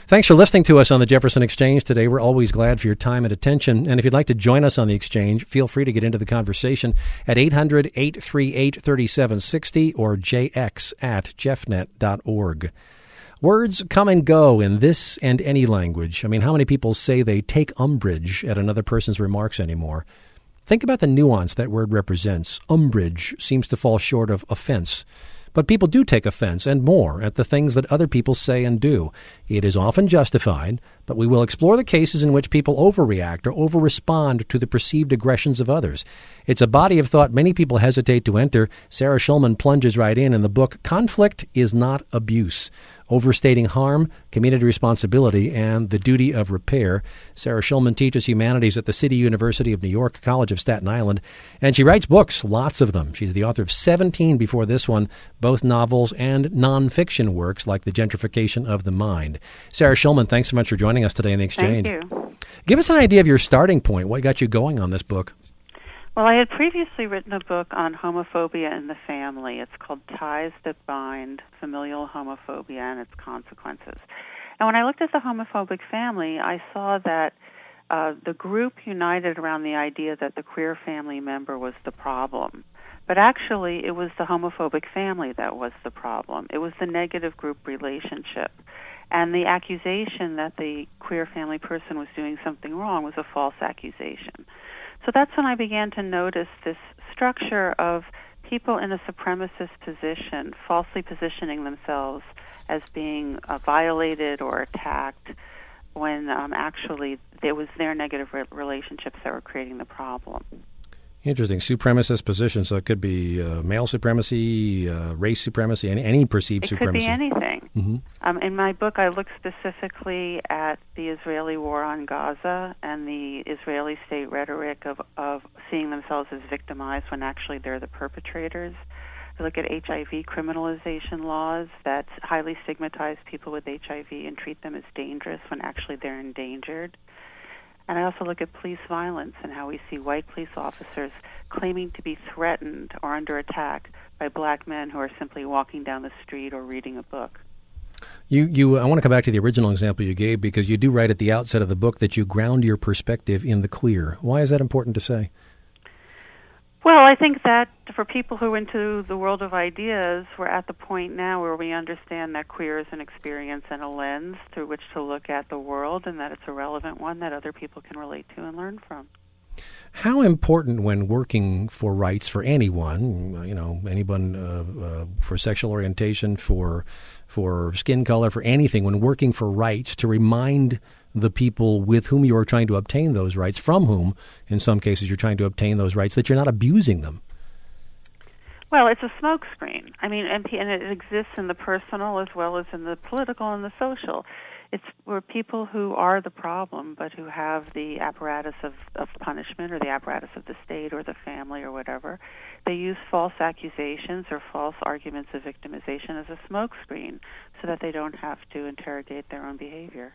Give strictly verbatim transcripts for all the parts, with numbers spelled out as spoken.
Thanks for listening to us on the Jefferson Exchange today. We're always glad for your time and attention. And if you'd like to join us on the Exchange, feel free to get into the conversation at eight hundred, eight three eight, three seven six zero or j x at jeffnet dot org. Words come and go in this and any language. I mean, how many people say they take umbrage at another person's remarks anymore? Think about the nuance that word represents. Umbrage seems to fall short of offense. But people do take offense, and more, at the things that other people say and do. It is often justified, but we will explore the cases in which people overreact or overrespond to the perceived aggressions of others. It's a body of thought many people hesitate to enter. Sarah Schulman plunges right in in the book, Conflict is Not Abuse: Overstating Harm, Community Responsibility, and the Duty of Repair. Sarah Schulman teaches humanities at the City University of New York College of Staten Island, and she writes books, lots of them. She's the author of seventeen before this one, both novels and nonfiction works like The Gentrification of the Mind. Sarah Schulman, thanks so much for joining us today in the Exchange. Thank you. Give us an idea of your starting point. What got you going on this book? Well, I had previously written a book on homophobia in the family. It's called Ties That Bind, Familial Homophobia and Its Consequences. And when I looked at the homophobic family, I saw that uh, the group united around the idea that the queer family member was the problem. But actually, it was the homophobic family that was the problem. It was the negative group relationship. And the accusation that the queer family person was doing something wrong was a false accusation. So that's when I began to notice this structure of people in a supremacist position falsely positioning themselves as being uh, violated or attacked when um, actually it was their negative re- relationships that were creating the problem. Interesting. Supremacist position. So it could be uh, male supremacy, uh, race supremacy, any, any perceived it supremacy. It could be anything. Mm-hmm. Um, in my book, I looked specifically at the Israeli war on Gaza and the Israeli state rhetoric of, of seeing themselves as victimized when actually they're the perpetrators. I look at H I V criminalization laws that highly stigmatize people with H I V and treat them as dangerous when actually they're endangered. And I also look at police violence and how we see white police officers claiming to be threatened or under attack by black men who are simply walking down the street or reading a book. You, you. I want to come back to the original example you gave because you do write at the outset of the book that you ground your perspective in the queer. Why is that important to say? Well, I think that for people who are into the world of ideas, we're at the point now where we understand that queer is an experience and a lens through which to look at the world, and that it's a relevant one that other people can relate to and learn from. How important when working for rights for anyone, you know, anyone uh, uh, for sexual orientation, for for skin color, for anything, when working for rights, to remind the people with whom you are trying to obtain those rights, from whom, in some cases, you're trying to obtain those rights, that you're not abusing them? Well, it's a smokescreen. I mean, and, and it exists in the personal as well as in the political and the social. It's where people who are the problem, but who have the apparatus of, of punishment or the apparatus of the state or the family or whatever, they use false accusations or false arguments of victimization as a smokescreen so that they don't have to interrogate their own behavior.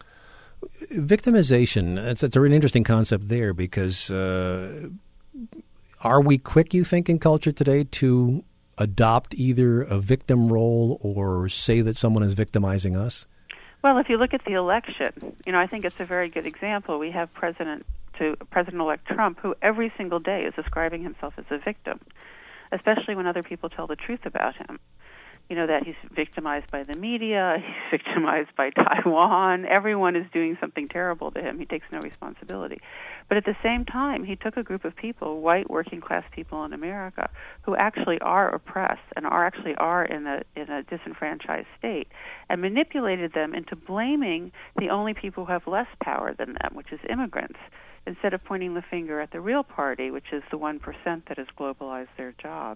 Victimization, it's, it's a really interesting concept there because uh, are we quick, you think, in culture today to adopt either a victim role or say that someone is victimizing us? Well, if you look at the election, you know, I think it's a very good example. We have President to President-elect Trump, who every single day is describing himself as a victim, especially when other people tell the truth about him. You know, that he's victimized by the media, he's victimized by Taiwan. Everyone is doing something terrible to him. He takes no responsibility. But at the same time, he took a group of people, white working-class people in America, who actually are oppressed and are actually are in a in a disenfranchised state, and manipulated them into blaming the only people who have less power than them, which is immigrants, instead of pointing the finger at the real party, which is the one percent that has globalized their jobs.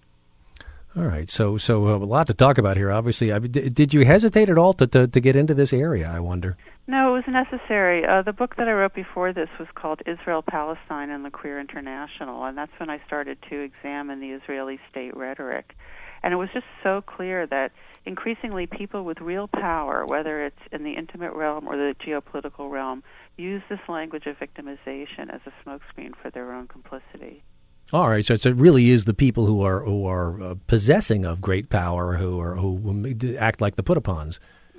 All right, so so uh, a lot to talk about here, obviously. I mean, d- did you hesitate at all to, to, to get into this area, I wonder? No, it was necessary. Uh, the book that I wrote before this was called Israel, Palestine, and the Queer International, and that's when I started to examine the Israeli state rhetoric. And it was just so clear that increasingly people with real power, whether it's in the intimate realm or the geopolitical realm, use this language of victimization as a smokescreen for their own complicity. All right, so it's, it really is the people who are who are uh, possessing of great power who are who act like the put-upons.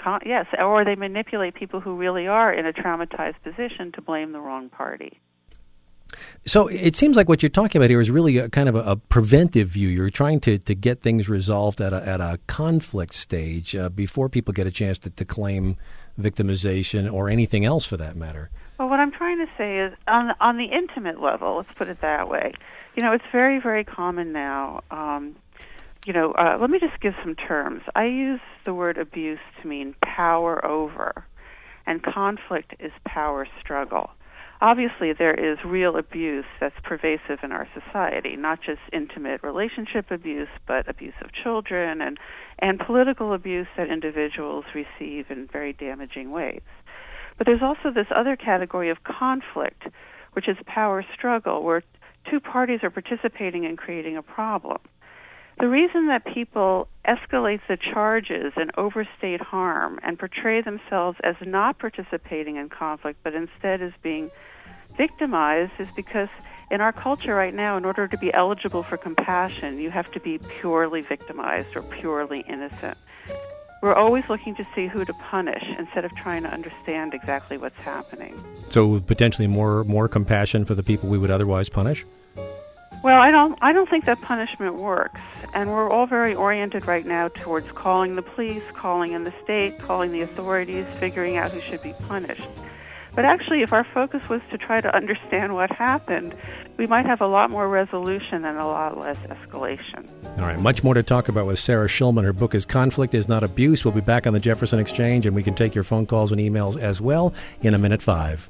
con- yes, or they manipulate people who really are in a traumatized position to blame the wrong party. So it seems like what you're talking about here is really a kind of a, a preventive view. You're trying to, to get things resolved at a, at a conflict stage uh, before people get a chance to, to claim victimization or anything else for that matter. Well, what I'm trying to say is on the, on the intimate level, let's put it that way, you know, it's very, very common now. Um, you know, uh, let me just give some terms. I use the word abuse to mean power over, and conflict is power struggle. Obviously, there is real abuse that's pervasive in our society, not just intimate relationship abuse, but abuse of children and, and political abuse that individuals receive in very damaging ways. But there's also this other category of conflict, which is power struggle, where two parties are participating in creating a problem. The reason that people escalate the charges and overstate harm and portray themselves as not participating in conflict, but instead as being victimized, is because in our culture right now, in order to be eligible for compassion, you have to be purely victimized or purely innocent. We're always looking to see who to punish instead of trying to understand exactly what's happening. So potentially more more compassion for the people we would otherwise punish? Well, I don't I don't think that punishment works. And we're all very oriented right now towards calling the police, calling in the state, calling the authorities, figuring out who should be punished. But actually, if our focus was to try to understand what happened, we might have a lot more resolution and a lot less escalation. All right, much more to talk about with Sarah Schulman. Her book is Conflict is Not Abuse. We'll be back on the Jefferson Exchange, and we can take your phone calls and emails as well in a minute five.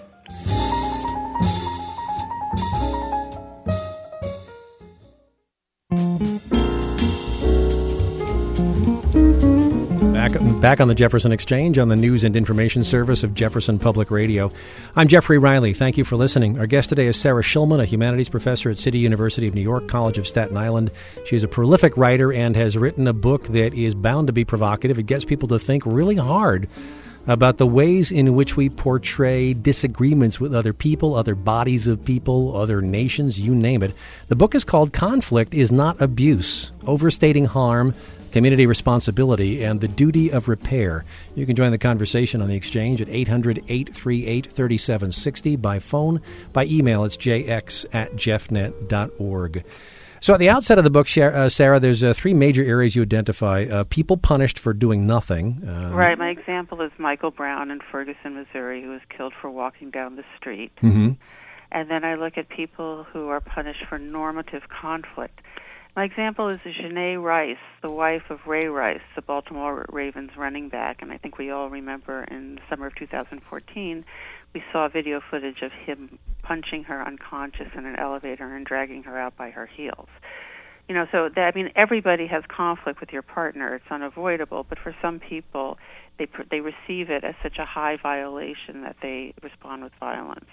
Back, back on the Jefferson Exchange on the News and Information Service of Jefferson Public Radio. I'm Jeffrey Riley. Thank you for listening. Our guest today is Sarah Schulman, a humanities professor at City University of New York College of Staten Island. She is a prolific writer and has written a book that is bound to be provocative. It gets people to think really hard about the ways in which we portray disagreements with other people, other bodies of people, other nations, you name it. The book is called Conflict is Not Abuse, Overstating Harm, Community Responsibility, and the Duty of Repair. You can join the conversation on the Exchange at eight hundred, eight three eight, three seven six zero, by phone, by email. It's j x at jeffnet dot org. So at the outset of the book, uh, Sarah, there's uh, three major areas you identify. Uh, people punished for doing nothing. Uh, right. My example is Michael Brown in Ferguson, Missouri, who was killed for walking down the street. Mm-hmm. And then I look at people who are punished for normative conflict. My example is Janae Rice, the wife of Ray Rice, the Baltimore Ravens running back. And I think we all remember in the summer of two thousand fourteen, we saw video footage of him punching her unconscious in an elevator and dragging her out by her heels. You know, so that, I mean, everybody has conflict with your partner. It's unavoidable. But for some people, they they receive it as such a high violation that they respond with violence.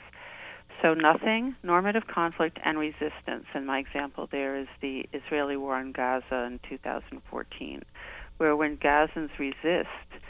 So nothing, normative conflict, and resistance. And my example there is the Israeli war on Gaza in two thousand fourteen, where when Gazans resist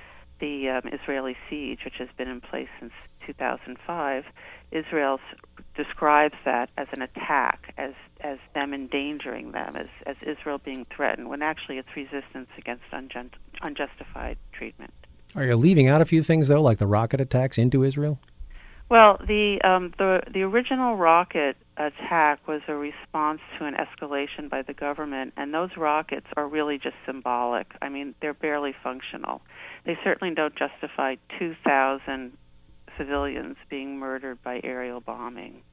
the um, Israeli siege, which has been in place since two thousand five, Israel describes that as an attack, as as them endangering them, as, as Israel being threatened, when actually it's resistance against unjust, unjustified treatment. Are you leaving out a few things, though, like the rocket attacks into Israel? Well, the um, the the original rocket attack was a response to an escalation by the government, and those rockets are really just symbolic. I mean, they're barely functional. They certainly don't justify two thousand civilians being murdered by aerial bombing.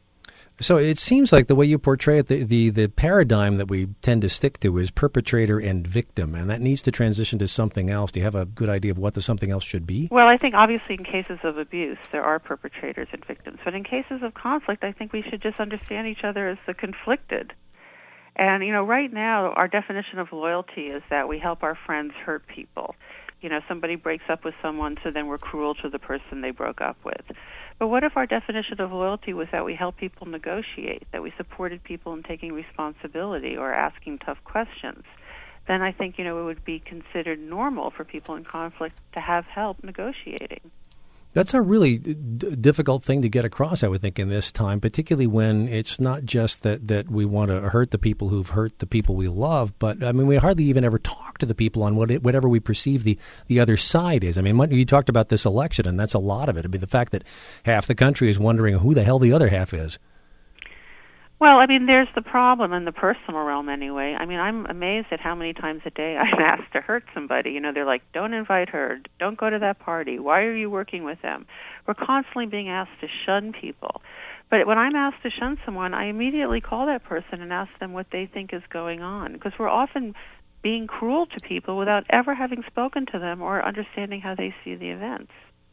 So it seems like the way you portray it, the, the, the paradigm that we tend to stick to is perpetrator and victim, and that needs to transition to something else. Do you have a good idea of what the something else should be? Well, I think obviously in cases of abuse, there are perpetrators and victims. But in cases of conflict, I think we should just understand each other as the conflicted. And, you know, right now, our definition of loyalty is that we help our friends hurt people. You know, somebody breaks up with someone, so then we're cruel to the person they broke up with. But what if our definition of loyalty was that we help people negotiate, that we supported people in taking responsibility or asking tough questions? Then I think, you know, it would be considered normal for people in conflict to have help negotiating. That's a really d- difficult thing to get across, I would think, in this time, particularly when it's not just that, that we want to hurt the people who've hurt the people we love, but, I mean, we hardly even ever talk to the people on what it, whatever we perceive the, the other side is. I mean, what, you talked about this election, and that's a lot of it. I mean, the fact that half the country is wondering who the hell the other half is. Well, I mean, there's the problem in the personal realm anyway. I mean, I'm amazed at how many times a day I'm asked to hurt somebody. You know, they're like, don't invite her, don't go to that party, why are you working with them? We're constantly being asked to shun people. But when I'm asked to shun someone, I immediately call that person and ask them what they think is going on, because we're often being cruel to people without ever having spoken to them or understanding how they see the events.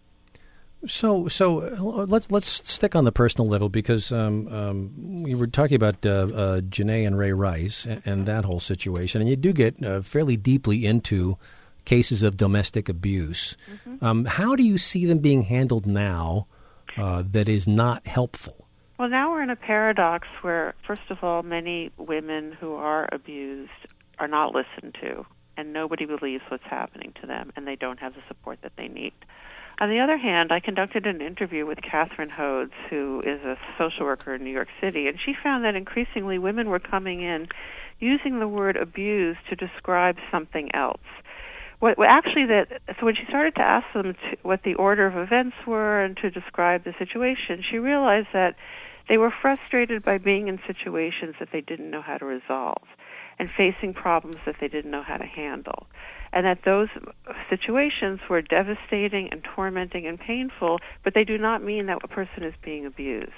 So, so uh, let's let's stick on the personal level, because um, um, we were talking about uh, uh, Janae and Ray Rice and, and that whole situation, and you do get uh, fairly deeply into cases of domestic abuse. Mm-hmm. Um, how do you see them being handled now uh, that is not helpful? Well, now we're in a paradox where, first of all, many women who are abused are not listened to, and nobody believes what's happening to them, and they don't have the support that they need. On the other hand, I conducted an interview with Catherine Hodes, who is a social worker in New York City, and she found that increasingly women were coming in using the word abuse to describe something else. What actually that so when she started to ask them to, what the order of events were and to describe the situation, she realized that they were frustrated by being in situations that they didn't know how to resolve and facing problems that they didn't know how to handle. And that those situations were devastating and tormenting and painful, but they do not mean that a person is being abused.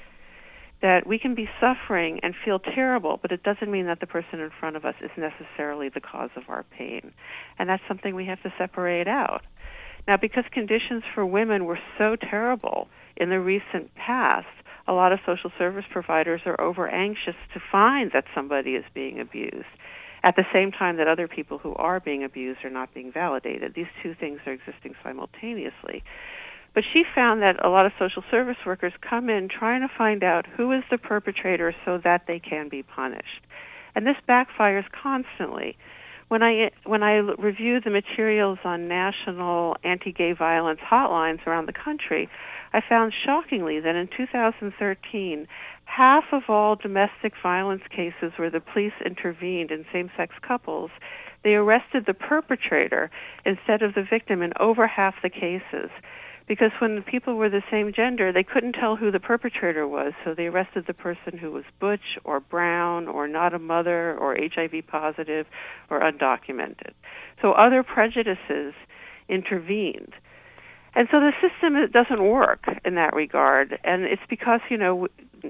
That we can be suffering and feel terrible, but it doesn't mean that the person in front of us is necessarily the cause of our pain. And that's something we have to separate out. Now, because conditions for women were so terrible in the recent past, a lot of social service providers are over anxious to find that somebody is being abused, at the same time that other people who are being abused are not being validated. These two things are existing simultaneously. But she found that a lot of social service workers come in trying to find out who is the perpetrator so that they can be punished. And this backfires constantly. When I when I review the materials on national anti-gay violence hotlines around the country, I found shockingly that in two thousand thirteen, half of all domestic violence cases where the police intervened in same-sex couples, they arrested the perpetrator instead of the victim in over half the cases. Because when the people were the same gender, they couldn't tell who the perpetrator was, so they arrested the person who was butch or brown or not a mother or H I V positive or undocumented. So other prejudices intervened. And so the system doesn't work in that regard. And it's because, you know,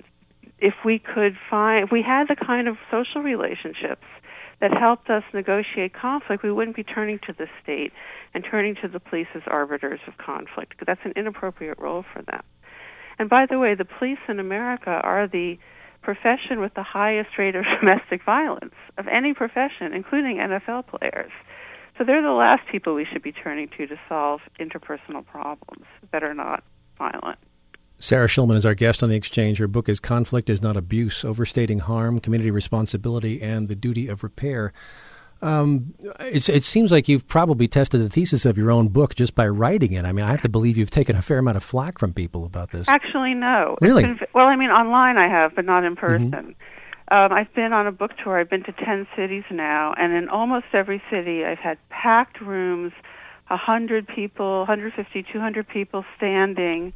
if we could find, if we had the kind of social relationships that helped us negotiate conflict, we wouldn't be turning to the state and turning to the police as arbiters of conflict, because that's an inappropriate role for them. And by the way, the police in America are the profession with the highest rate of domestic violence of any profession, including N F L players. So they're the last people we should be turning to to solve interpersonal problems that are not violent. Sarah Schulman is our guest on The Exchange. Her book is Conflict is Not Abuse, Overstating Harm, Community Responsibility, and the Duty of Repair. Um, it's, it seems like you've probably tested the thesis of your own book just by writing it. I mean, I have to believe you've taken a fair amount of flack from people about this. Actually, no. Really? Been, well, I mean, online I have, but not in person. Mm-hmm. Um, I've been on a book tour. I've been to ten cities now, and in almost every city I've had packed rooms, one hundred people, one hundred fifty, two hundred people standing,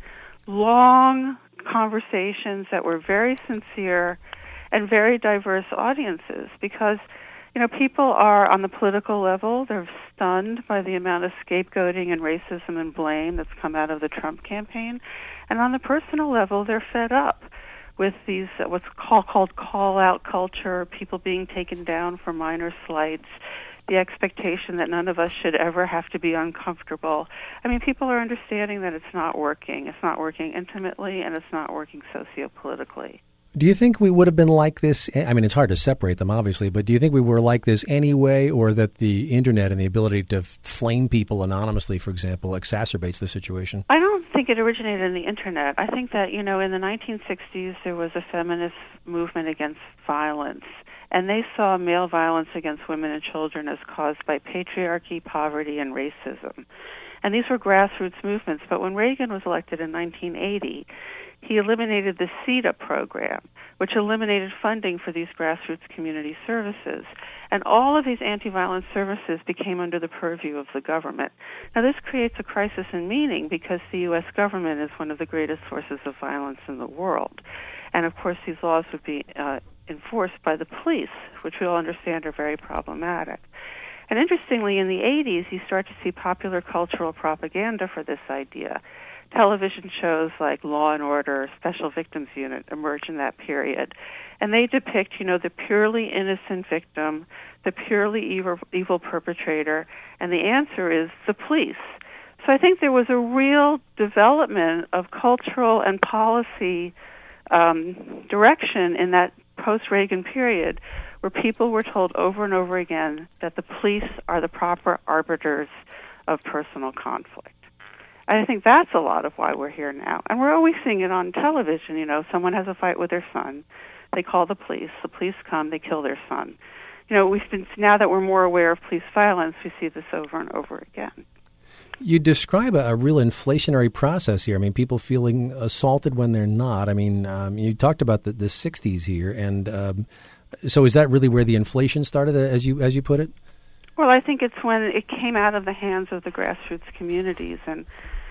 long conversations that were very sincere and very diverse audiences, because, you know, people are on the political level, they're stunned by the amount of scapegoating and racism and blame that's come out of the Trump campaign. And on the personal level, they're fed up with these, uh, what's call, called call-out culture, people being taken down for minor slights, the expectation that none of us should ever have to be uncomfortable. I mean, people are understanding that it's not working. It's not working intimately, and it's not working sociopolitically. Do you think we would have been like this? I mean, it's hard to separate them, obviously, but do you think we were like this anyway, or that the Internet and the ability to flame people anonymously, for example, exacerbates the situation? I don't think it originated in the Internet. I think that, you know, in the nineteen sixties, there was a feminist movement against violence, and they saw male violence against women and children as caused by patriarchy, poverty, and racism. And these were grassroots movements. But when Reagan was elected in nineteen eighty, he eliminated the C E D A program, which eliminated funding for these grassroots community services. And all of these anti-violence services became under the purview of the government. Now, this creates a crisis in meaning because the U S government is one of the greatest sources of violence in the world. And, of course, these laws would be uh, enforced by the police, which we all understand are very problematic. And interestingly, in the eighties, you start to see popular cultural propaganda for this idea. Television shows like Law and Order, Special Victims Unit emerge in that period. And they depict, you know, the purely innocent victim, the purely evil, evil perpetrator, and the answer is the police. So I think there was a real development of cultural and policy um, direction in that post-Reagan period where people were told over and over again that the police are the proper arbiters of personal conflict. I think that's a lot of why we're here now. And we're always seeing it on television. You know, someone has a fight with their son. They call the police. The police come. They kill their son. You know, we've been, now that we're more aware of police violence, we see this over and over again. You describe a, a real inflationary process here. I mean, people feeling assaulted when they're not. I mean, um, you talked about the, the sixties here. And um, so is that really where the inflation started, as you as you put it? Well, I think it's when it came out of the hands of the grassroots communities and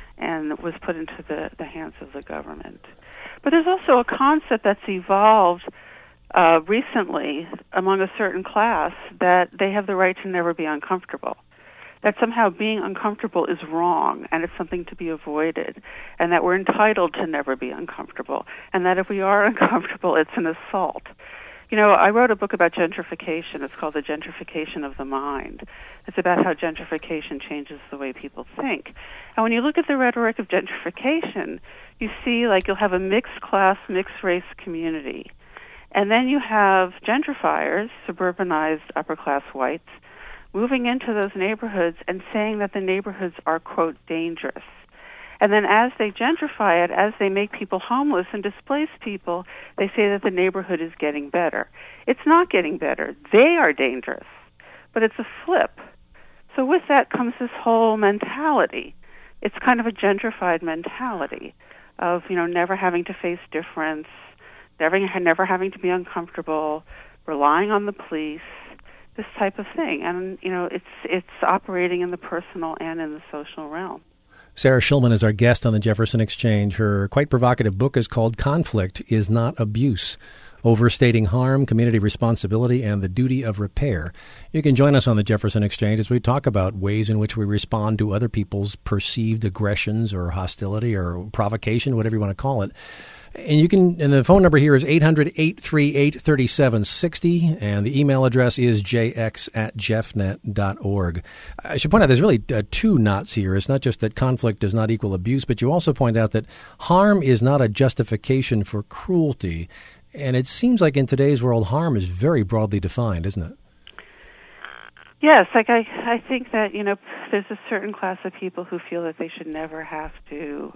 and was put into the, the hands of the government. But there's also a concept that's evolved uh, recently among a certain class that they have the right to never be uncomfortable, that somehow being uncomfortable is wrong and it's something to be avoided, and that we're entitled to never be uncomfortable, and that if we are uncomfortable, it's an assault. You know, I wrote a book about gentrification. It's called The Gentrification of the Mind. It's about how gentrification changes the way people think. And when you look at the rhetoric of gentrification, you see, like, you'll have a mixed-class, mixed-race community. And then you have gentrifiers, suburbanized upper-class whites, moving into those neighborhoods and saying that the neighborhoods are, quote, dangerous. And then as they gentrify it, as they make people homeless and displace people, they say that the neighborhood is getting better. It's not getting better. They are dangerous. But it's a flip. So with that comes this whole mentality. It's kind of a gentrified mentality of, you know, never having to face difference, never, never having to be uncomfortable, relying on the police, this type of thing. And, you know, it's it's operating in the personal and in the social realm. Sarah Schulman is our guest on the Jefferson Exchange. Her quite provocative book is called Conflict is Not Abuse: Overstating Harm, Community Responsibility, and the Duty of Repair. You can join us on the Jefferson Exchange as we talk about ways in which we respond to other people's perceived aggressions or hostility or provocation, whatever you want to call it. And you can, and the phone number here is eight hundred, eight three eight, three seven six zero, and the email address is j x at jeffnet dot org. I should point out there's really uh, two knots here. It's not just that conflict does not equal abuse, but you also point out that harm is not a justification for cruelty. And it seems like in today's world, harm is very broadly defined, isn't it? Yes, like I, I think that, you know, there's a certain class of people who feel that they should never have to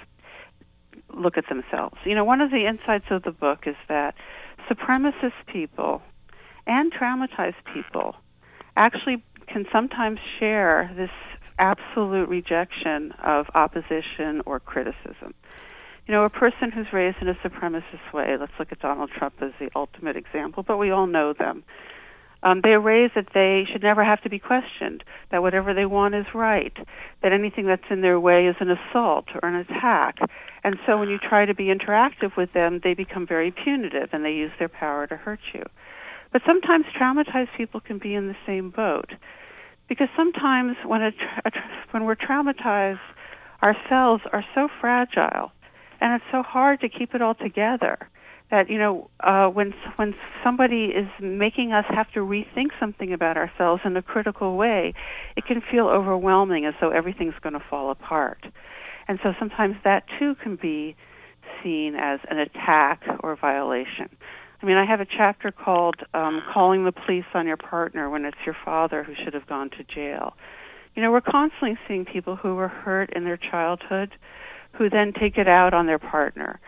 look at themselves. You know, one of the insights of the book is that supremacist people and traumatized people actually can sometimes share this absolute rejection of opposition or criticism. You know, a person who's raised in a supremacist way, let's look at Donald Trump as the ultimate example, but we all know them. Um, they're raised that they should never have to be questioned, that whatever they want is right, that anything that's in their way is an assault or an attack. And so when you try to be interactive with them, they become very punitive and they use their power to hurt you. But sometimes traumatized people can be in the same boat, because sometimes when, a tra- a tra- when we're traumatized, our cells are so fragile and it's so hard to keep it all together. That, you know, uh, when when somebody is making us have to rethink something about ourselves in a critical way, it can feel overwhelming, as though everything's going to fall apart. And so sometimes that, too, can be seen as an attack or violation. I mean, I have a chapter called um, Calling the Police on Your Partner When It's Your Father Who Should Have Gone to Jail. You know, we're constantly seeing people who were hurt in their childhood who then take it out on their partner,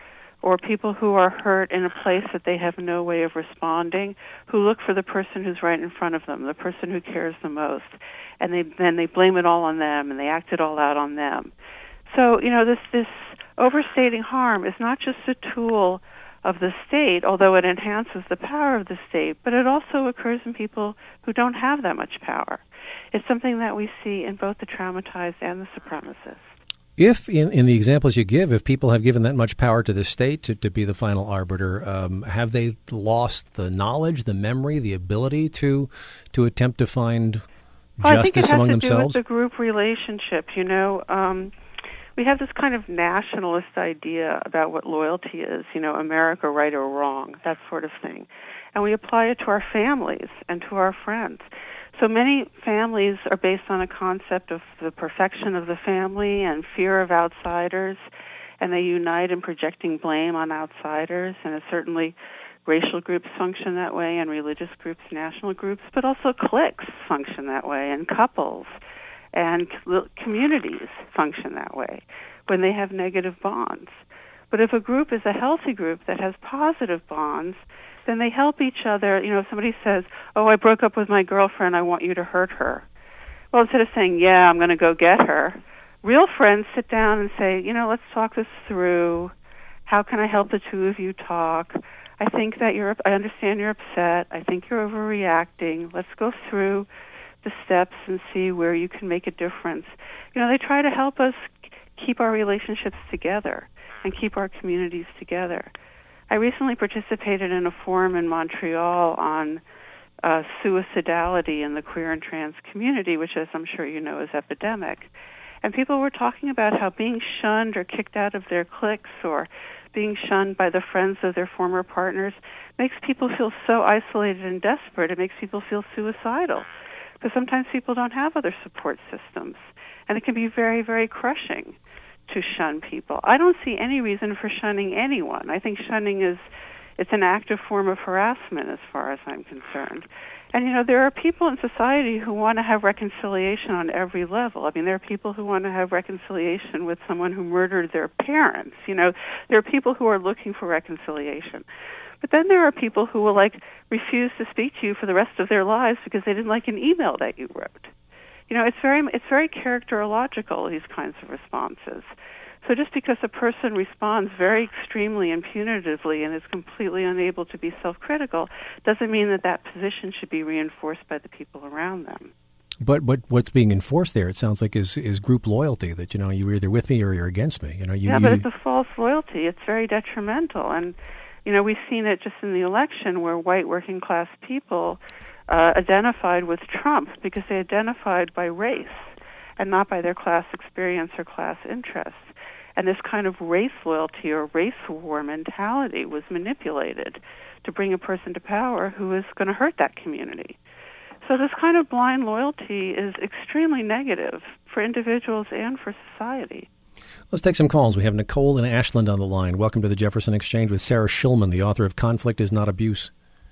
or people who are hurt in a place that they have no way of responding, who look for the person who's right in front of them, the person who cares the most, and they then they blame it all on them and they act it all out on them. So, you know, this this overstating harm is not just a tool of the state, although it enhances the power of the state, but it also occurs in people who don't have that much power. It's something that we see in both the traumatized and the supremacists. If, in, in the examples you give, if people have given that much power to the state to, to be the final arbiter, um, have they lost the knowledge, the memory, the ability to to attempt to find well, justice I think it has among to themselves? Do with the group relationship, you know. Um, we have this kind of nationalist idea about what loyalty is, you know, America right or wrong, that sort of thing. And we apply it to our families and to our friends. So many families are based on a concept of the perfection of the family and fear of outsiders, and they unite in projecting blame on outsiders, and it's certainly racial groups function that way, and religious groups, national groups, but also cliques function that way, and couples, and communities function that way when they have negative bonds. But if a group is a healthy group that has positive bonds, then they help each other. You know, if somebody says, oh, I broke up with my girlfriend, I want you to hurt her. Well, instead of saying, yeah, I'm going to go get her, real friends sit down and say, you know, let's talk this through. How can I help the two of you talk? I think that you're, I understand you're upset. I think you're overreacting. Let's go through the steps and see where you can make a difference. You know, they try to help us keep our relationships together and keep our communities together. I recently participated in a forum in Montreal on uh, suicidality in the queer and trans community, which, as I'm sure you know, is epidemic. And people were talking about how being shunned or kicked out of their cliques or being shunned by the friends of their former partners makes people feel so isolated and desperate. It makes people feel suicidal because sometimes people don't have other support systems. And it can be very, very crushing to shun people. I don't see any reason for shunning anyone. I think shunning is it's an active form of harassment as far as I'm concerned. And, you know, there are people in society who want to have reconciliation on every level. I mean, there are people who want to have reconciliation with someone who murdered their parents. You know, there are people who are looking for reconciliation. But then there are people who will, like, refuse to speak to you for the rest of their lives because they didn't like an email that you wrote. You know, it's very it's very characterological, these kinds of responses. So just because a person responds very extremely and punitively and is completely unable to be self-critical doesn't mean that that position should be reinforced by the people around them. But but what's being enforced there, it sounds like, is is group loyalty, that, you know, you're either with me or you're against me. You know, you, yeah, but you, it's a false loyalty. It's very detrimental. And, you know, we've seen it just in the election where white working-class people Uh, identified with Trump because they identified by race and not by their class experience or class interests. And this kind of race loyalty or race war mentality was manipulated to bring a person to power who is going to hurt that community. So this kind of blind loyalty is extremely negative for individuals and for society. Let's take some calls. We have Nicole and Ashland on the line. Welcome to the Jefferson Exchange with Sarah Schulman, the author of Conflict is Not Abuse.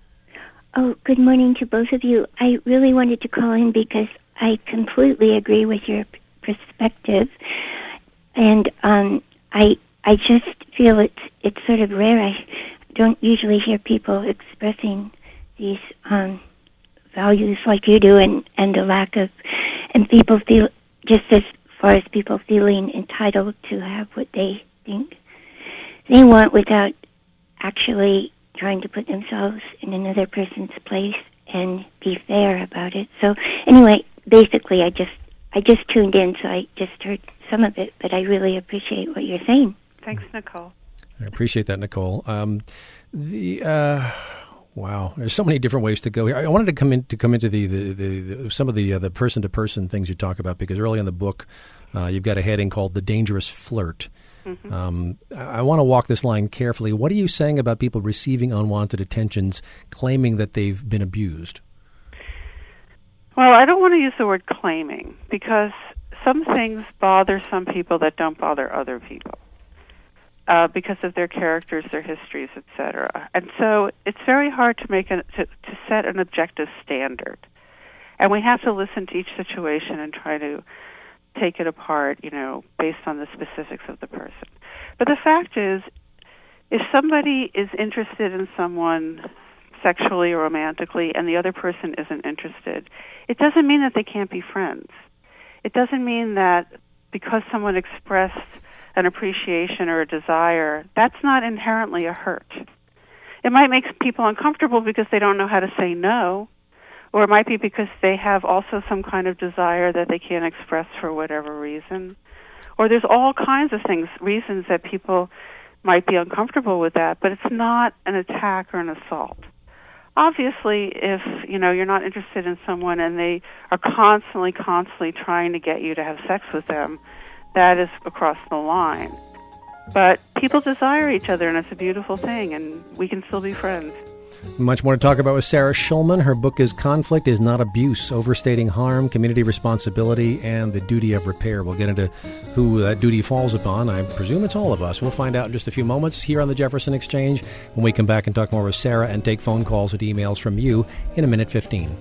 Oh, good morning to both of you. I really wanted to call in because I completely agree with your perspective, and um, I I just feel it's it's sort of rare. I don't usually hear people expressing these um, values like you do, and and the lack of and people feel just as far as people feeling entitled to have what they think they want without actually trying to put themselves in another person's place and be fair about it. So anyway, basically I just I just tuned in, so I just heard some of it, but I really appreciate what you're saying. Thanks, Nicole. I appreciate that, Nicole. Um, the uh, wow, there's so many different ways to go here. I wanted to come in to come into the, the, the, the some of the uh, the person to person things you talk about, because early in the book uh, you've got a heading called "The Dangerous Flirt." Mm-hmm. Um, I, I want to walk this line carefully. What are you saying about people receiving unwanted attentions, claiming that they've been abused? Well, I don't want to use the word claiming, because some things bother some people that don't bother other people uh, because of their characters, their histories, et cetera. And so it's very hard to make a, to, to set an objective standard. And we have to listen to each situation and try to take it apart, you know, based on the specifics of the person. But the fact is, if somebody is interested in someone sexually or romantically and the other person isn't interested, it doesn't mean that they can't be friends. It doesn't mean that because someone expressed an appreciation or a desire, that's not inherently a hurt. It might make people uncomfortable because they don't know how to say no, or it might be because they have also some kind of desire that they can't express for whatever reason. Or there's all kinds of things, reasons that people might be uncomfortable with that, but it's not an attack or an assault. Obviously, if, you know, you're not interested in someone and they are constantly, constantly trying to get you to have sex with them, that is across the line. But people desire each other, and it's a beautiful thing, and we can still be friends. Much more to talk about with Sarah Schulman. Her book is Conflict is Not Abuse, Overstating Harm, Community Responsibility, and the Duty of Repair. We'll get into who that duty falls upon. I presume it's all of us. We'll find out in just a few moments here on the Jefferson Exchange when we come back and talk more with Sarah and take phone calls and emails from you in a minute fifteen.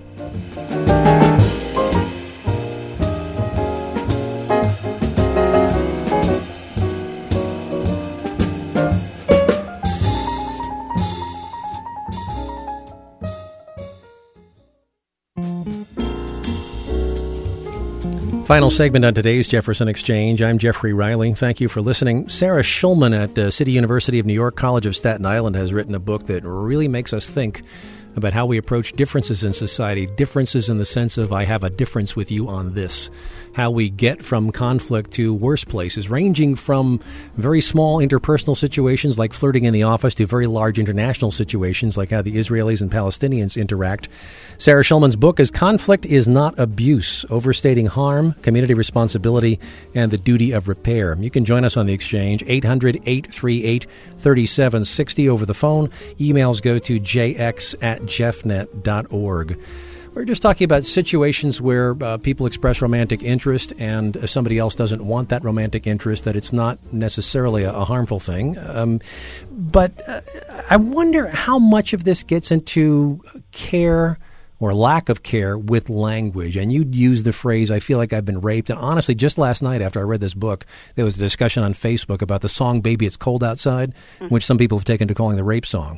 Final segment on today's Jefferson Exchange. I'm Jeffrey Riley. Thank you for listening. Sarah Schulman at uh, City University of New York College of Staten Island has written a book that really makes us think about how we approach differences in society, differences in the sense of I have a difference with you on this, how we get from conflict to worse places, ranging from very small interpersonal situations like flirting in the office to very large international situations like how the Israelis and Palestinians interact. Sarah Schulman's book is Conflict is Not Abuse, Overstating Harm, Community Responsibility, and the Duty of Repair. You can join us on the exchange, eight hundred, eight three eight, three seven six zero over the phone. Emails go to j x at jeffnet dot org. We're just talking about situations where uh, people express romantic interest and uh, somebody else doesn't want that romantic interest, that it's not necessarily a, a harmful thing. Um, but uh, I wonder how much of this gets into care or lack of care with language. And you'd use the phrase, I feel like I've been raped. And honestly, just last night after I read this book, there was a discussion on Facebook about the song Baby It's Cold Outside, mm-hmm. which some people have taken to calling the rape song.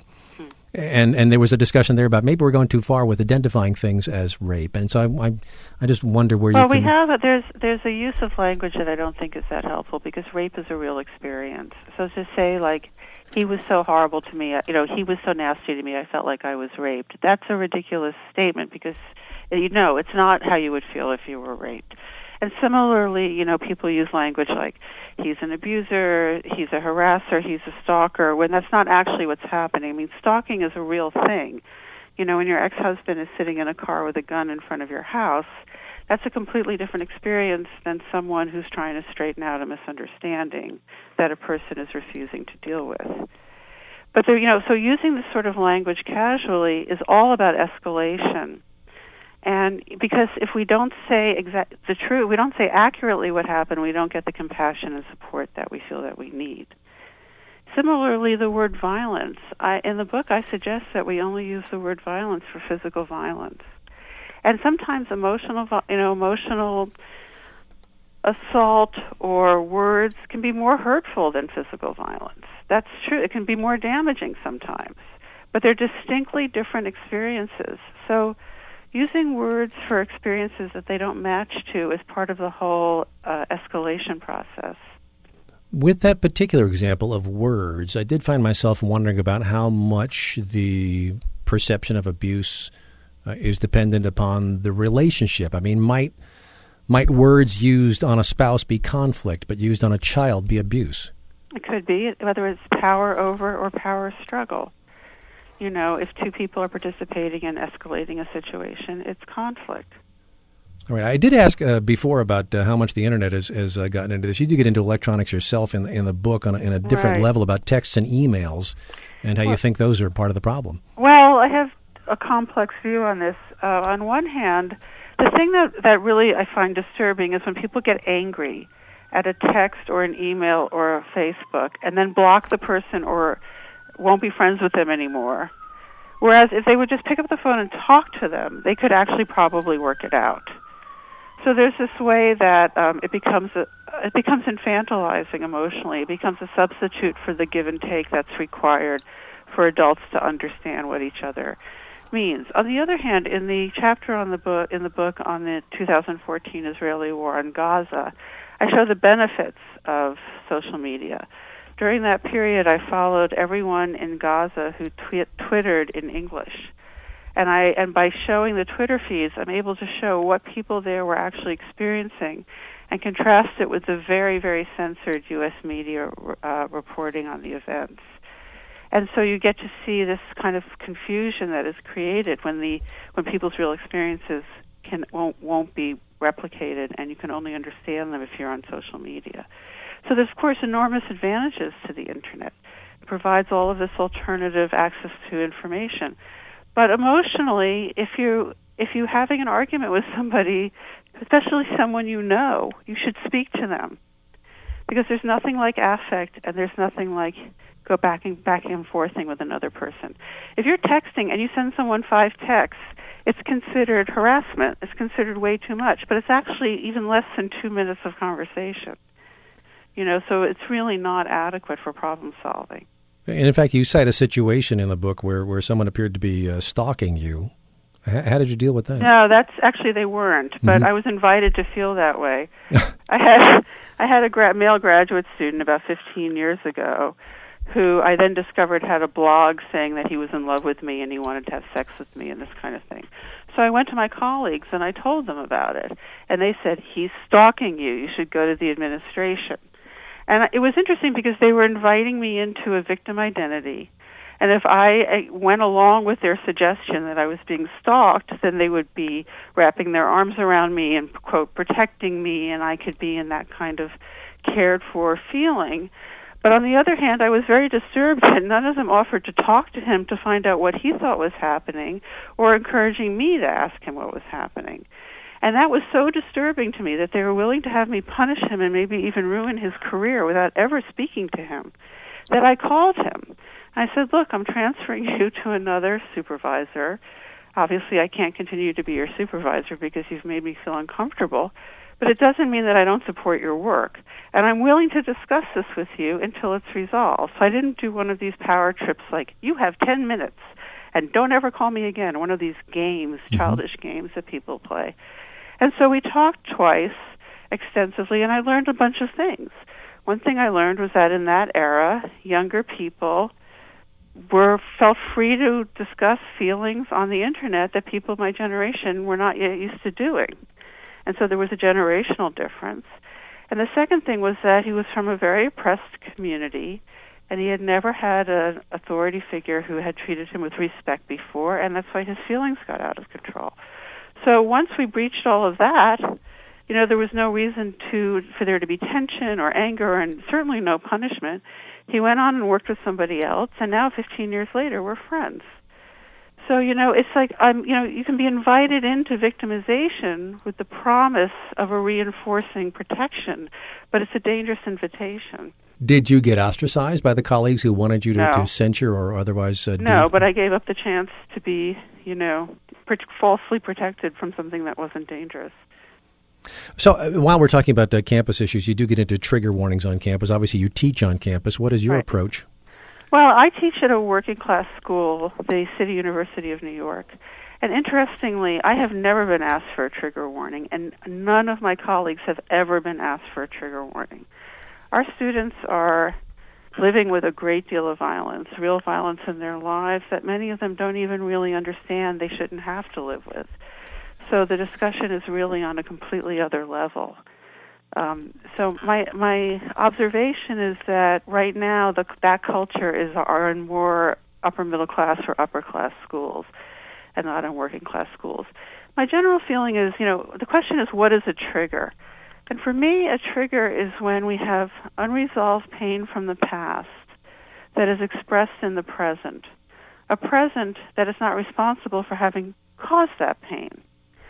And and there was a discussion there about maybe we're going too far with identifying things as rape. And so I I, I just wonder where well, you can... Well, we have, a, there's, there's a use of language that I don't think is that helpful because rape is a real experience. So to say, like, he was so horrible to me, you know, he was so nasty to me, I felt like I was raped. That's a ridiculous statement because, you know, it's not how you would feel if you were raped. And similarly, you know, people use language like he's an abuser, he's a harasser, he's a stalker, when that's not actually what's happening. I mean, stalking is a real thing. You know, when your ex-husband is sitting in a car with a gun in front of your house, that's a completely different experience than someone who's trying to straighten out a misunderstanding that a person is refusing to deal with. But, there, you know, so using this sort of language casually is all about escalation. And because if we don't say exact the truth, we don't say accurately what happened, we don't get the compassion and support that we feel that we need. Similarly, the word violence. I, in the book, I suggest that we only use the word violence for physical violence. And sometimes emotional, you know, emotional assault or words can be more hurtful than physical violence. That's true. It can be more damaging sometimes. But they're distinctly different experiences. So using words for experiences that they don't match to is part of the whole uh, escalation process. With that particular example of words, I did find myself wondering about how much the perception of abuse uh, is dependent upon the relationship. I mean, might might words used on a spouse be conflict, but used on a child be abuse? It could be, whether it's power over or power struggle. You know, if two people are participating in escalating a situation, it's conflict. All right. I did ask uh, before about uh, how much the Internet has, has uh, gotten into this. You do get into electronics yourself in the, in the book on a, in a different right. level about texts and emails and how well, you think those are part of the problem. Well, I have a complex view on this. Uh, on one hand, the thing that, that really I find disturbing is when people get angry at a text or an email or a Facebook and then block the person or won't be friends with them anymore. Whereas if they would just pick up the phone and talk to them, they could actually probably work it out. So there's this way that um, it becomes a, it becomes infantilizing emotionally. It becomes a substitute for the give and take that's required for adults to understand what each other means. On the other hand, in the chapter on the book in the book on the two thousand fourteen Israeli war in Gaza, I show the benefits of social media. During that period, I followed everyone in Gaza who twi- twittered in English. And I and by showing the Twitter feeds, I'm able to show what people there were actually experiencing and contrast it with the very, very censored U S media uh, reporting on the events. And so you get to see this kind of confusion that is created when the when people's real experiences can won't won't be replicated, and you can only understand them if you're on social media. So there's, of course, enormous advantages to the Internet. It provides all of this alternative access to information. But emotionally, if you if you're having an argument with somebody, especially someone you know, you should speak to them, because there's nothing like affect, and there's nothing like go back and back and forthing with another person. If you're texting and you send someone five texts, it's considered harassment. It's considered way too much, but it's actually even less than two minutes of conversation. You know, so it's really not adequate for problem solving. And in fact, you cite a situation in the book where, where someone appeared to be uh, stalking you. H- how did you deal with that? No, that's actually they weren't, but mm-hmm. I was invited to feel that way. I had I had a gra- male graduate student about fifteen years ago who I then discovered had a blog saying that he was in love with me and he wanted to have sex with me and this kind of thing. So I went to my colleagues and I told them about it. And they said, he's stalking you. You should go to the administration. And it was interesting because they were inviting me into a victim identity. And if I went along with their suggestion that I was being stalked, then they would be wrapping their arms around me and, quote, protecting me, and I could be in that kind of cared-for feeling. But on the other hand, I was very disturbed that none of them offered to talk to him to find out what he thought was happening or encouraging me to ask him what was happening. And that was so disturbing to me that they were willing to have me punish him and maybe even ruin his career without ever speaking to him, that I called him. I said, look, I'm transferring you to another supervisor. Obviously, I can't continue to be your supervisor because you've made me feel uncomfortable, but it doesn't mean that I don't support your work. And I'm willing to discuss this with you until it's resolved. So I didn't do one of these power trips like, you have ten minutes and don't ever call me again, one of these games, mm-hmm. childish games that people play. And so we talked twice extensively, and I learned a bunch of things. One thing I learned was that in that era, younger people were felt free to discuss feelings on the Internet that people of my generation were not yet used to doing. And so there was a generational difference. And the second thing was that he was from a very oppressed community, and he had never had an authority figure who had treated him with respect before, and that's why his feelings got out of control. So once we breached all of that, you know, there was no reason to for there to be tension or anger, and certainly no punishment. He went on and worked with somebody else, and now fifteen years later, we're friends. So, you know, it's like, um, you know, you can be invited into victimization with the promise of a reinforcing protection, but it's a dangerous invitation. Did you get ostracized by the colleagues who wanted you to, no. to censure or otherwise? Uh, no, do... but I gave up the chance to be, you know, pr- falsely protected from something that wasn't dangerous. So uh, while we're talking about uh, campus issues, you do get into trigger warnings on campus. Obviously, you teach on campus. What is your right. approach? Well, I teach at a working-class school, the City University of New York. And interestingly, I have never been asked for a trigger warning, and none of my colleagues have ever been asked for a trigger warning. Our students are living with a great deal of violence, real violence in their lives that many of them don't even really understand they shouldn't have to live with. So the discussion is really on a completely other level. Um, so my my observation is that right now the, that culture is are in more upper middle class or upper class schools, and not in working class schools. My general feeling is, you know, the question is, what is a trigger? And for me, a trigger is when we have unresolved pain from the past that is expressed in the present, a present that is not responsible for having caused that pain.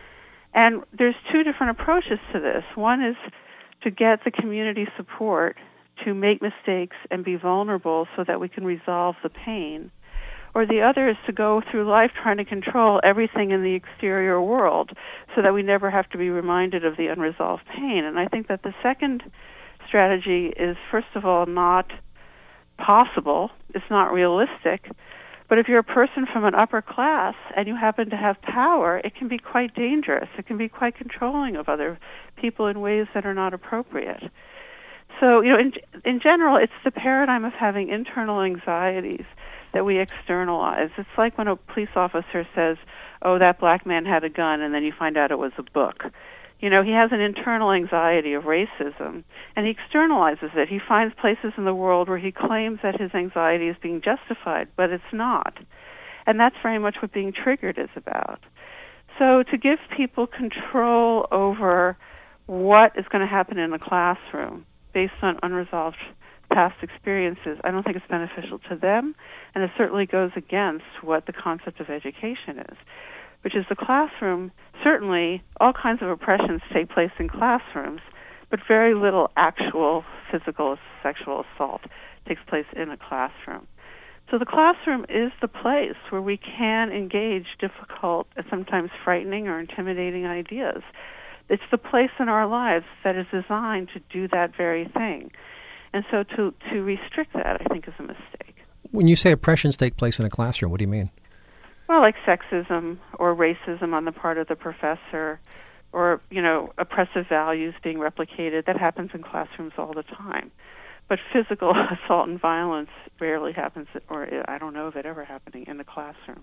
And there's two different approaches to this. One is to get the community support to make mistakes and be vulnerable so that we can resolve the pain. or the other is to go through life trying to control everything in the exterior world so that we never have to be reminded of the unresolved pain. And I think that the second strategy is, first of all, not possible. It's not realistic. But if you're a person from an upper class and you happen to have power, it can be quite dangerous. It can be quite controlling of other people in ways that are not appropriate. So, you know, in, in general, it's the paradigm of having internal anxieties that we externalize. It's like when a police officer says, oh, that black man had a gun, and then you find out it was a book. You know, he has an internal anxiety of racism, and he externalizes it. He finds places in the world where he claims that his anxiety is being justified, but it's not. And that's very much what being triggered is about. So to give people control over what is going to happen in a classroom based on unresolved past experiences, I don't think it's beneficial to them, and it certainly goes against what the concept of education is, which is the classroom. Certainly, all kinds of oppressions take place in classrooms, but very little actual physical sexual assault takes place in a classroom. So the classroom is the place where we can engage difficult and sometimes frightening or intimidating ideas. It's the place in our lives that is designed to do that very thing. And so to, to restrict that, I think, is a mistake. When you say oppressions take place in a classroom, what do you mean? Well, like sexism or racism on the part of the professor, or, you know, oppressive values being replicated. That happens in classrooms all the time. But physical assault and violence rarely happens, or I don't know of it ever happening in the classroom.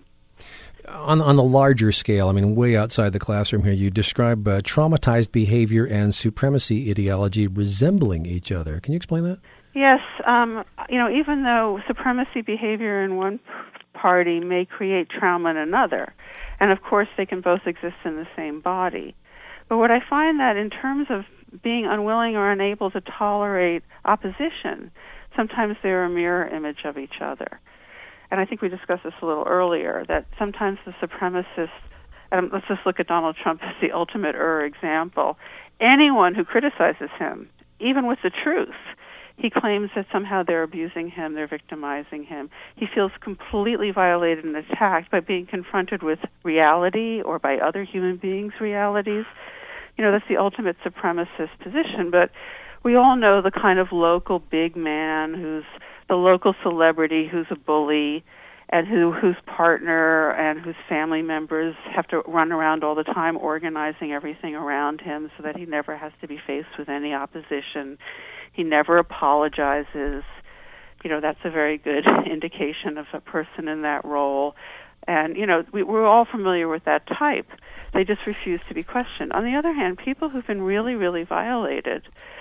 On on the larger scale, I mean, way outside the classroom here, you describe uh, traumatized behavior and supremacy ideology resembling each other. Can you explain that? Yes. Um, you know, even though supremacy behavior in one party may create trauma in another, and of course they can both exist in the same body. But what I find that in terms of being unwilling or unable to tolerate opposition, sometimes they're a mirror image of each other. And I think we discussed this a little earlier, that sometimes the supremacists, and let's just look at Donald Trump as the ultimate er example, anyone who criticizes him, even with the truth, he claims that somehow they're abusing him, they're victimizing him. He feels completely violated and attacked by being confronted with reality or by other human beings' realities. You know, that's the ultimate supremacist position, but we all know the kind of local big man who's the local celebrity who's a bully and who whose partner and whose family members have to run around all the time organizing everything around him so that he never has to be faced with any opposition. He never apologizes. You know, that's a very good indication of a person in that role. And, you know, we, we're all familiar with that type. They just refuse to be questioned. On the other hand, people who've been really, really violated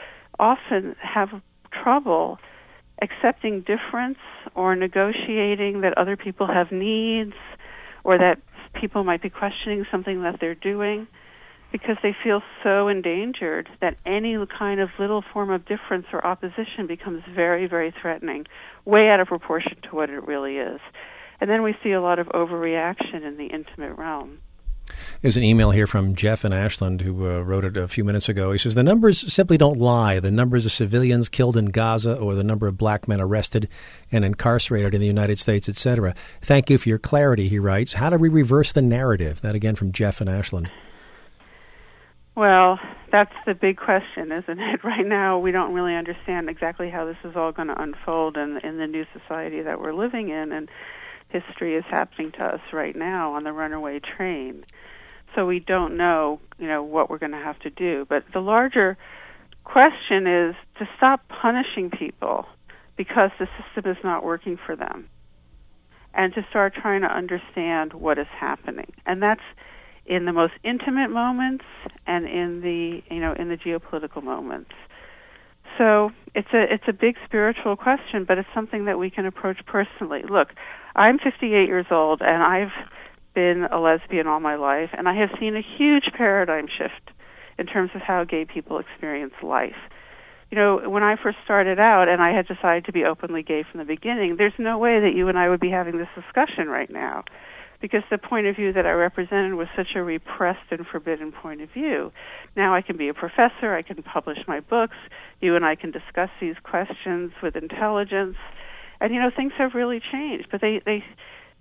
often have trouble accepting difference or negotiating that other people have needs or that people might be questioning something that they're doing, because they feel so endangered that any kind of little form of difference or opposition becomes very, very threatening, way out of proportion to what it really is. And then we see a lot of overreaction in the intimate realm. There's an email here from Jeff in Ashland who uh, wrote it a few minutes ago. He says, the numbers simply don't lie. The numbers of civilians killed in Gaza or the number of black men arrested and incarcerated in the United States, et cetera. Thank you for your clarity, he writes. How do we reverse the narrative? That again from Jeff in Ashland. Well, that's the big question, isn't it? Right now, we don't really understand exactly how this is all going to unfold in, in the new society that we're living in, and history is happening to us right now on the runaway train. So we don't know, you know, what we're going to have to do. But the larger question is to stop punishing people because the system is not working for them, and to start trying to understand what is happening. And that's in the most intimate moments and in the, you know, in the geopolitical moments. So it's a it's a big spiritual question, but it's something that we can approach personally. Look, I'm fifty-eight years old, and I've been a lesbian all my life, and I have seen a huge paradigm shift in terms of how gay people experience life. You know, when I first started out and I had decided to be openly gay from the beginning, there's no way that you and I would be having this discussion right now, because the point of view that I represented was such a repressed and forbidden point of view. Now I can be a professor, I can publish my books, you and I can discuss these questions with intelligence, and, you know, things have really changed. But they, they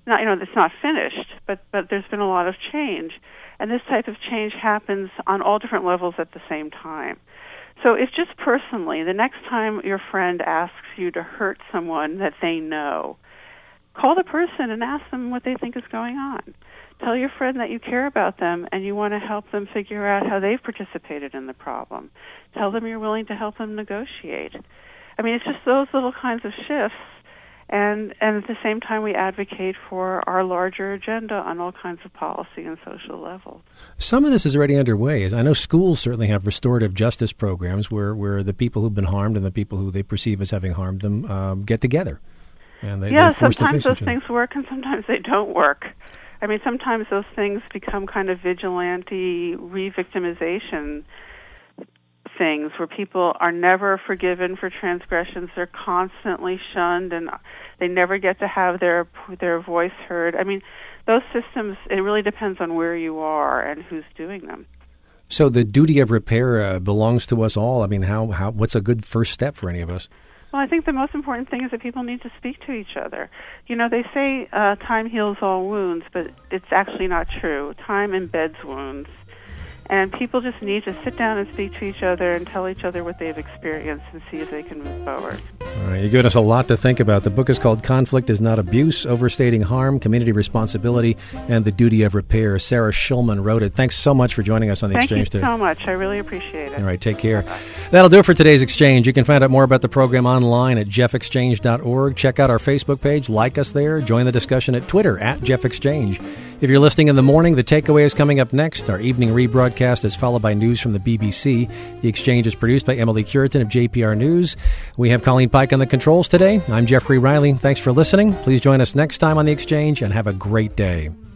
not, you know, it's not finished, but, but there's been a lot of change. And this type of change happens on all different levels at the same time. So if just personally, the next time your friend asks you to hurt someone that they know, call the person and ask them what they think is going on. Tell your friend that you care about them and you want to help them figure out how they've participated in the problem. Tell them you're willing to help them negotiate. I mean, it's just those little kinds of shifts, and, and at the same time we advocate for our larger agenda on all kinds of policy and social levels. Some of this is already underway. I know schools certainly have restorative justice programs where, where the people who've been harmed and the people who they perceive as having harmed them um, get together. And they, yeah, sometimes those things work and sometimes they don't work. I mean, sometimes those things become kind of vigilante re-victimization things where people are never forgiven for transgressions. They're constantly shunned and they never get to have their their voice heard. I mean, those systems, it really depends on where you are and who's doing them. So the duty of repair uh, belongs to us all. I mean, how, how what's a good first step for any of us? Well, I think the most important thing is that people need to speak to each other. You know, they say uh, time heals all wounds, but it's actually not true. Time embeds wounds. And people just need to sit down and speak to each other and tell each other what they've experienced and see if they can move forward. All right, you've given us a lot to think about. The book is called Conflict is Not Abuse, Overstating Harm, Community Responsibility, and the Duty of Repair. Sarah Schulman wrote it. Thanks so much for joining us on The Thank Exchange today. today. Thank you so much. I really appreciate it. All right, take care. Bye-bye. That'll do it for today's Exchange. You can find out more about the program online at jeff exchange dot org. Check out our Facebook page. Like us there. Join the discussion at Twitter, at Jeff Exchange. If you're listening in the morning, the takeaway is coming up next. Our evening rebroadcast is followed by news from the B B C. The Exchange is produced by Emily Curitan of J P R News. We have Colleen Pike on the controls today. I'm Jeffrey Riley. Thanks for listening. Please join us next time on The Exchange and have a great day.